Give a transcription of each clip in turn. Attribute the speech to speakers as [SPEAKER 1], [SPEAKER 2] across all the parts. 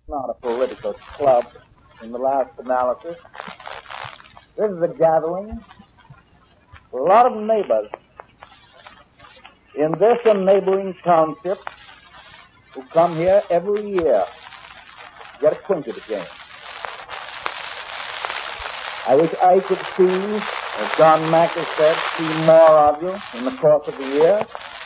[SPEAKER 1] not a political club in the last analysis. This is a gathering for a lot of neighbors in this and neighboring townships who come here every year to get acquainted again. I wish I could see, as John Mack has said, see more of you in the course of the year.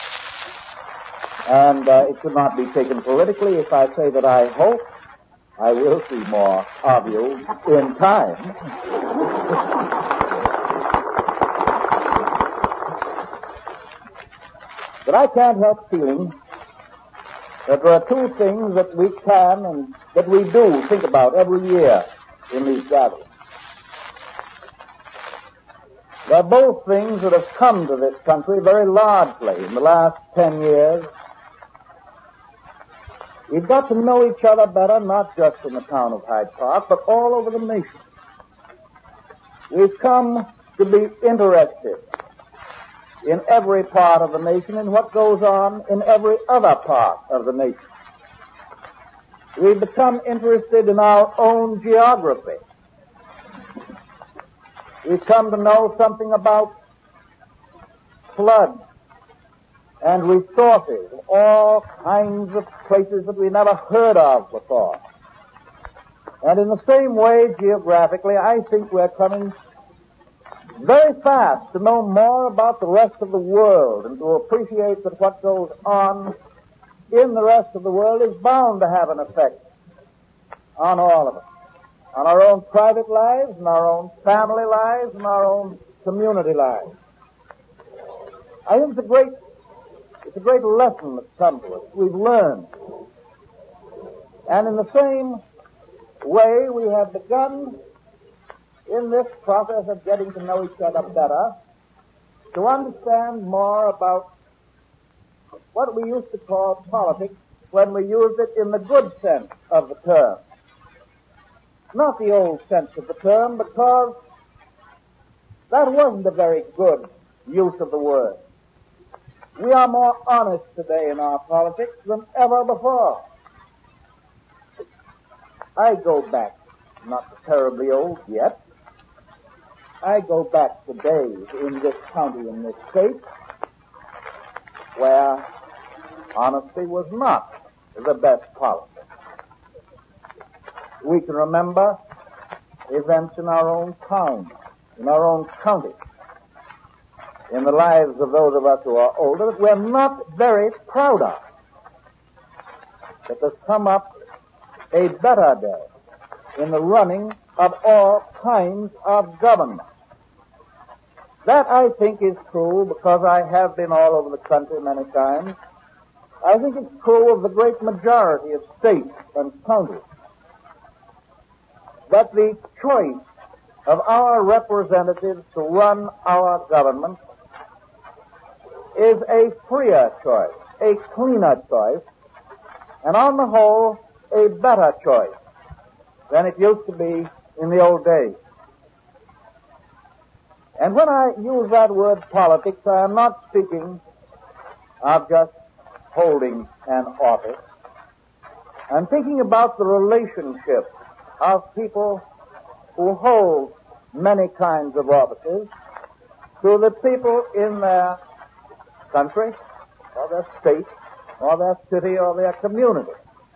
[SPEAKER 1] And it should not be taken politically if I say that I hope I will see more of you in time. But I can't help feeling that there are two things that we can and that we do think about every year in these gatherings. They're both things that have come to this country very largely in the last 10 years. We've got to know each other better, not just in the town of Hyde Park, but all over the nation. We've come to be interested in every part of the nation and what goes on in every other part of the nation. We've become interested in our own geography. We've come to know something about floods and resources, all kinds of places that we never heard of before. And in the same way, geographically, I think we're coming very fast to know more about the rest of the world and to appreciate that what goes on in the rest of the world is bound to have an effect on all of us, on our own private lives, and our own family lives, and our own community lives. I think it's a great lesson that's come to us. We've learned. And in the same way, we have begun in this process of getting to know each other better to understand more about what we used to call politics when we used it in the good sense of the term. Not the old sense of the term, because that wasn't a very good use of the word. We are more honest today in our politics than ever before. I go back, not terribly old yet, I go back to days in this county, in this state, where honesty was not the best policy. We can remember events in our own town, in our own county, in the lives of those of us who are older that we're not very proud of. That there's come up a better day in the running of all kinds of government. That, I think, is true because I have been all over the country many times. I think it's true of the great majority of states and counties. That the choice of our representatives to run our government is a freer choice, a cleaner choice, and on the whole, a better choice than it used to be in the old days. And when I use that word politics, I am not speaking of just holding an office. I'm thinking about the relationship of people who hold many kinds of offices to the people in their country, or their state, or their city, or their community.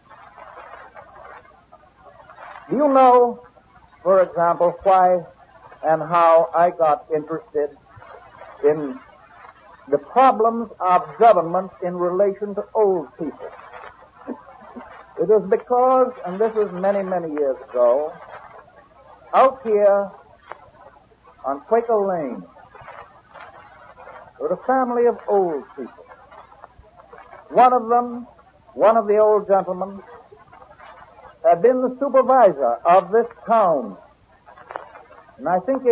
[SPEAKER 1] Do you know, for example, why and how I got interested in the problems of government in relation to old people? It is because, and this was many, many years ago, out here on Quaker Lane, there was a family of old people. One of them, one of the old gentlemen, had been the supervisor of this town in, I think,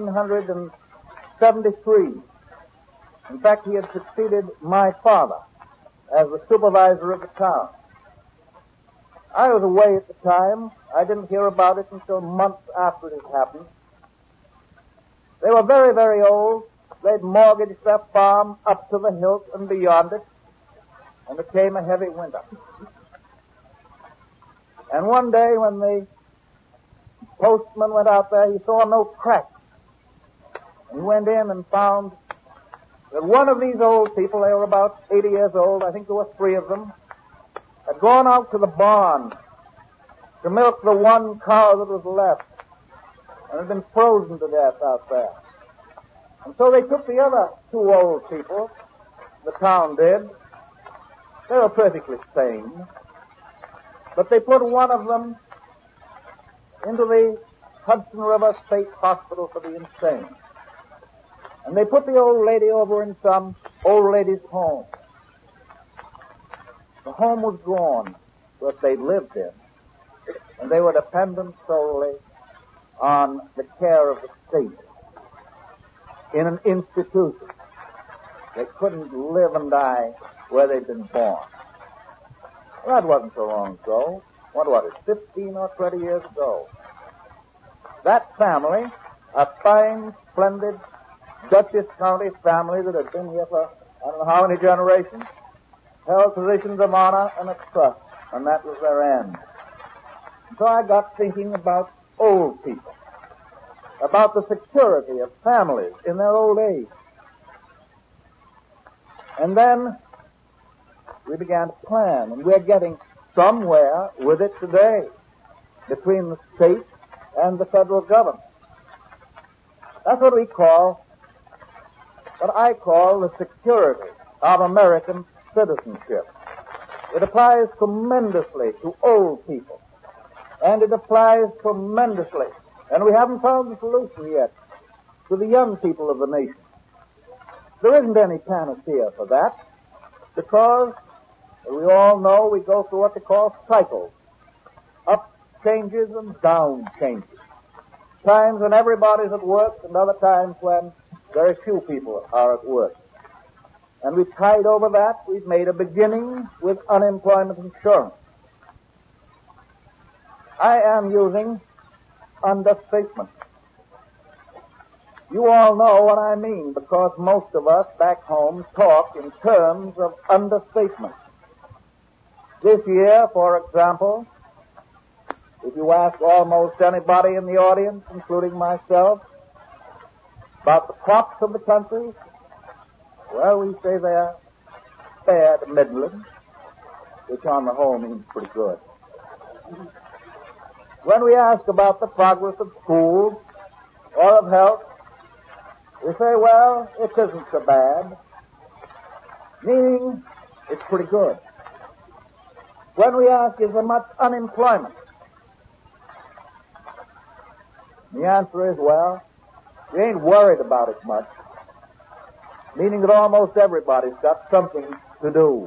[SPEAKER 1] 1873. In fact, he had succeeded my father as the supervisor of the town. I was away at the time. I didn't hear about it until months after it had happened. They were very, very old. They'd mortgaged their farm up to the hilt and beyond it, and it came a heavy winter. And one day when the postman went out there, he saw a note cracked. And he went in and found that one of these old people, they were about 80 years old, I think there were 3 of them, had gone out to the barn to milk the one cow that was left, and had been frozen to death out there. And so they took the other 2 old people, the town did. They were perfectly sane, but they put one of them into the Hudson River State Hospital for the insane. And they put the old lady over in some old lady's home. The home was gone that they'd lived in, and they were dependent solely on the care of the state in an institution. They couldn't live and die where they'd been born. Well, that wasn't so long ago. What was it, 15 or 20 years ago? That family, a fine, splendid Dutchess County family that had been here for I don't know how many generations, held positions of honor and of trust, and that was their end. So I got thinking about old people, about the security of families in their old age. And then we began to plan, and we're getting somewhere with it today between the state and the federal government. That's what I call the security of American citizenship. It applies tremendously to old people, and it applies tremendously, and we haven't found the solution yet, to the young people of the nation. There isn't any panacea for that, because, as we all know, we go through what they call cycles. Up changes and down changes. Times when everybody's at work, and other times when very few people are at work. And we've tied over that. We've made a beginning with unemployment insurance. I am using understatement. You all know what I mean, because most of us back home talk in terms of understatement. This year, for example, if you ask almost anybody in the audience, including myself, about the crops of the country, well, we say they're fair to middling, which on the whole means pretty good. When we ask about the progress of schools or of health, we say, well, it isn't so bad, meaning it's pretty good. When we ask, is there much unemployment? The answer is, well, we ain't worried about it much, meaning that almost everybody's got something to do.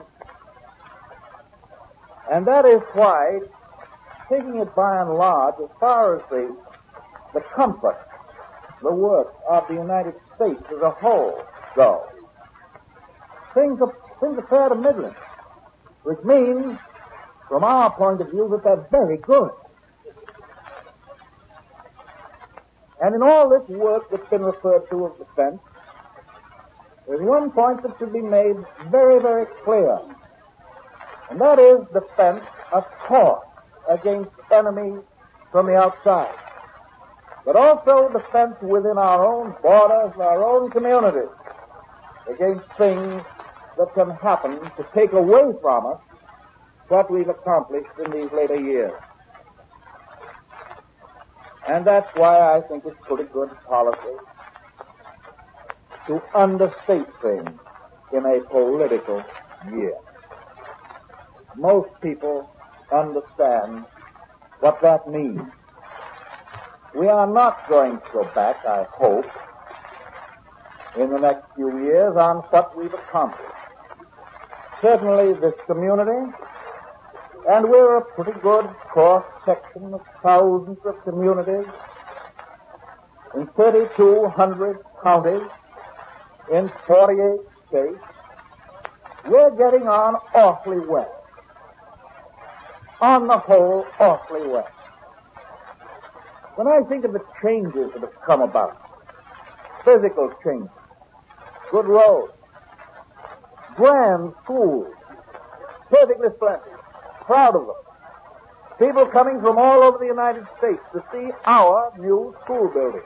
[SPEAKER 1] And that is why, taking it by and large, as far as the comfort, the work of the United States as a whole go, things are fair to middling, which means, from our point of view, that they're very good. And in all this work that's been referred to of defense, there's one point that should be made very, very clear, and that is defense, of course, against enemies from the outside, but also defense within our own borders, our own communities, against things that can happen to take away from us what we've accomplished in these later years. And that's why I think it's pretty good policy to understate things in a political year. Most people understand what that means. We are not going to go back, I hope, in the next few years on what we've accomplished. Certainly this community, and we're a pretty good cross-section of thousands of communities in 3,200 counties in 48 states. We're getting on awfully well. On the whole, awfully well. When I think of the changes that have come about, physical changes, good roads, grand schools, perfectly splendid, proud of them. People coming from all over the United States to see our new school building.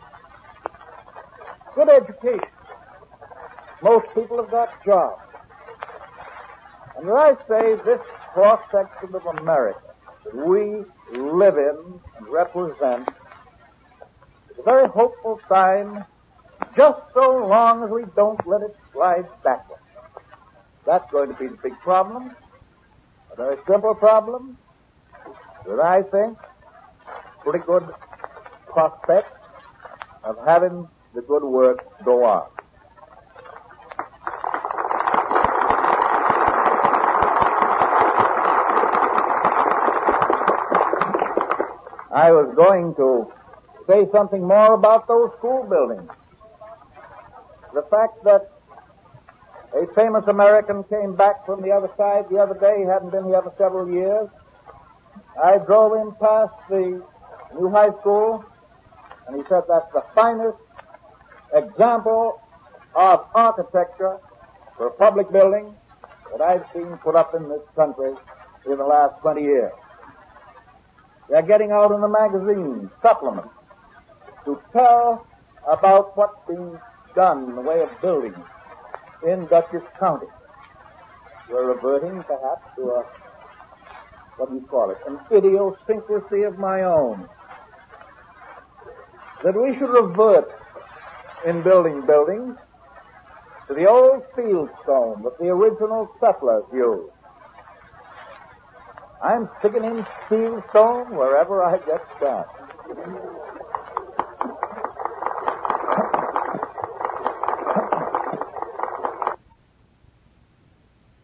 [SPEAKER 1] Good education. Most people have got jobs. And as I say, this cross-section of America that we live in and represent is a very hopeful sign, just so long as we don't let it slide backward. That's going to be the big problem, a very simple problem that I think pretty good prospect of having the good work go on. I was going to say something more about those school buildings. The fact that a famous American came back from the other side the other day, he hadn't been here for several years. I drove in past the new high school, and he said that's the finest example of architecture for a public building that I've seen put up in this country in the last 20 years. They're getting out in the magazines, supplements, to tell about what's being done in the way of building in Dutchess County. We're reverting, perhaps, to an idiosyncrasy of my own. That we should revert in building buildings to the old fieldstone that the original settlers used. I'm sticking in fieldstone wherever I get chance.